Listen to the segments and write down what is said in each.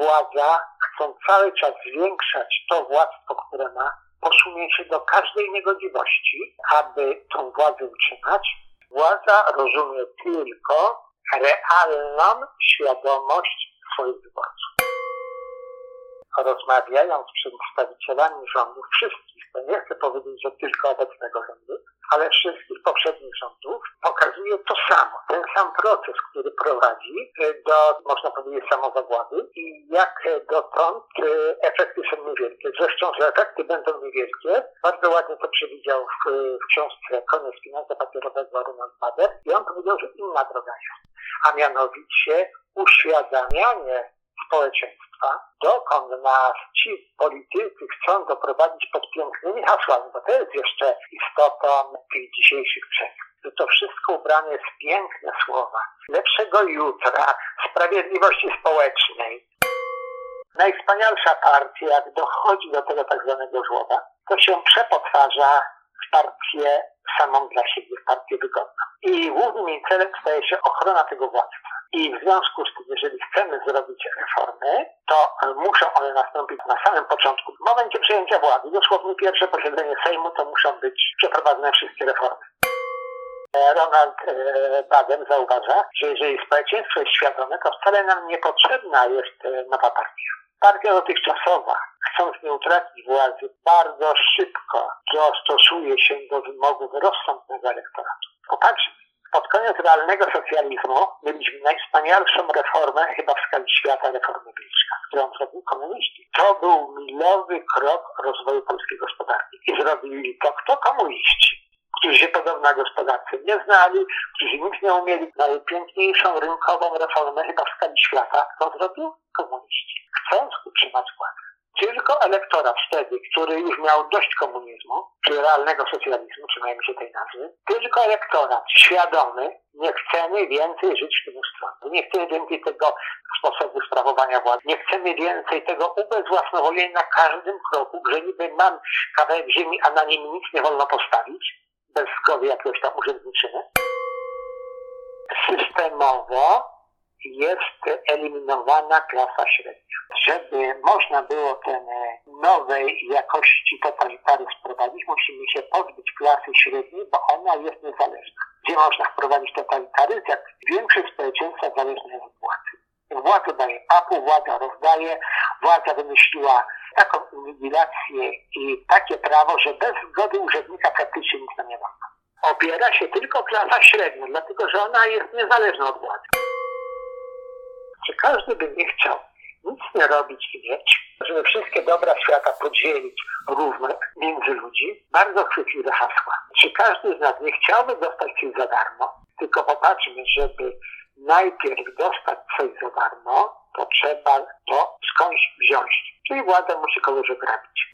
władza, chcąc cały czas zwiększać to władztwo, które ma, posunie się do każdej niegodziwości, aby tą władzę utrzymać. Władza rozumie tylko realną świadomość swoich wyborców. Rozmawiając z przedstawicielami rządów wszystkich, to nie chcę powiedzieć, że tylko obecnego rządu, ale wszystkich poprzednich rządów, pokazuje to samo, ten sam proces, który prowadzi do, można powiedzieć, samozagłady i jak dotąd efekty są niewielkie. Zresztą, że efekty będą niewielkie, bardzo ładnie to przewidział w książce Koniec pieniądza papierowego Ronald Bader i on powiedział, że inna droga jest, a mianowicie uświadamianie społeczeństwa, dokąd nas ci politycy chcą doprowadzić pod pięknymi hasłami, bo to jest jeszcze istotą tych dzisiejszych przemian. To wszystko ubrane w piękne słowa, lepszego jutra, sprawiedliwości społecznej. Najwspanialsza partia, jak dochodzi do tego tak zwanego żłoba, to się przepotwarza w partię samą dla siebie, w partię wygodną. I głównym jej celem staje się ochrona tego władztwa. I w związku z tym, jeżeli chcemy zrobić reformy, to muszą one nastąpić na samym początku. W momencie przejęcia władzy, dosłownie pierwsze posiedzenie Sejmu, to muszą być przeprowadzone wszystkie reformy. Ronald Bader zauważa, że jeżeli społeczeństwo jest świadome, to wcale nam niepotrzebna jest nowa partia. Partia dotychczasowa, chcąc nie utracić władzy, bardzo szybko dostosuje się do wymogów rozsądnego elektoratu. Popatrzmy, pod koniec realnego socjalizmu mieliśmy najwspanialszą reformę chyba w skali świata, reformę Wilczka, którą zrobili komuniści. To był milowy krok rozwoju polskiej gospodarki. I zrobili to kto? Komuniści, którzy się podobno na gospodarce nie znali, którzy nic nie umieli. Najpiękniejszą rynkową reformę chyba w skali świata kto zrobił? Komuniści. Chcąc utrzymać władzę. Tylko elektorat wtedy, który już miał dość komunizmu, czy realnego socjalizmu, trzymajmy się tej nazwy, tylko elektorat świadomy, nie chcemy więcej żyć w tym ustroju. Nie chcemy więcej tego sposobu sprawowania władzy. Nie chcemy więcej tego ubezwłasnowolnienia na każdym kroku, że niby mam kawałek ziemi, a na nim nic nie wolno postawić, bez zgody jakiegoś tam urzędniczyny. Systemowo jest eliminowana klasa średnia. Żeby można było ten nowej jakości totalitaryzm wprowadzić, musimy się pozbyć klasy średniej, bo ona jest niezależna. Gdzie można wprowadzić totalitaryzm, jak większość społeczeństwa zależne jest od władzy. Władza daje papu, władza rozdaje, władza wymyśliła taką inwigilację i takie prawo, że bez zgody urzędnika praktycznie nic nam nie wolno. Opiera się tylko klasa średnia, dlatego że ona jest niezależna od władzy. Czy każdy by nie chciał nic nie robić i mieć, żeby wszystkie dobra świata podzielić równo między ludzi? Bardzo chwytliwe hasła. Czy każdy z nas nie chciałby dostać coś za darmo? Tylko popatrzmy, żeby najpierw dostać coś za darmo, to trzeba to skądś wziąć. Czyli władza musi kogoś ograbić.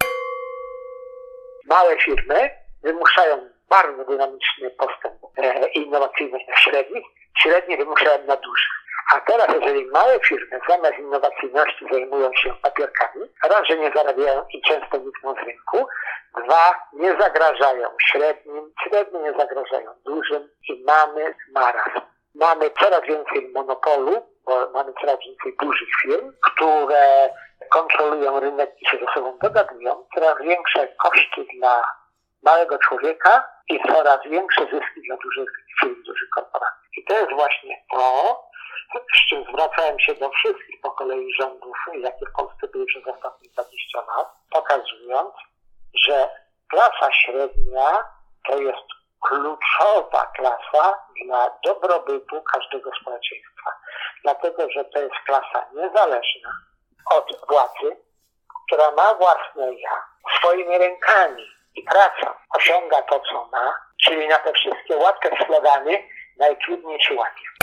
Małe firmy wymuszają bardzo dynamiczny postęp i innowacyjność na średnich, średnie wymuszają na dużych. A teraz, jeżeli małe firmy zamiast innowacyjności zajmują się papierkami, raz, że nie zarabiają i często nikną z rynku, dwa, nie zagrażają średnim, średnie nie zagrażają dużym i mamy marazm. Mamy coraz więcej monopolu, bo mamy coraz więcej dużych firm, które kontrolują rynek i się ze sobą dogadują, coraz większe koszty dla małego człowieka i coraz większe zyski dla dużych firm, dużych korporacji. I to jest właśnie to, z czym zwracałem się do wszystkich po kolei rządów, jakie w Polsce były przez ostatnie 20 lat, pokazując, że klasa średnia to jest kluczowa klasa dla dobrobytu każdego społeczeństwa. Dlatego, że to jest klasa niezależna od władzy, która ma własne ja, swoimi rękami i pracą osiąga to, co ma, czyli na te wszystkie łatwe slogany najtrudniej się łapie.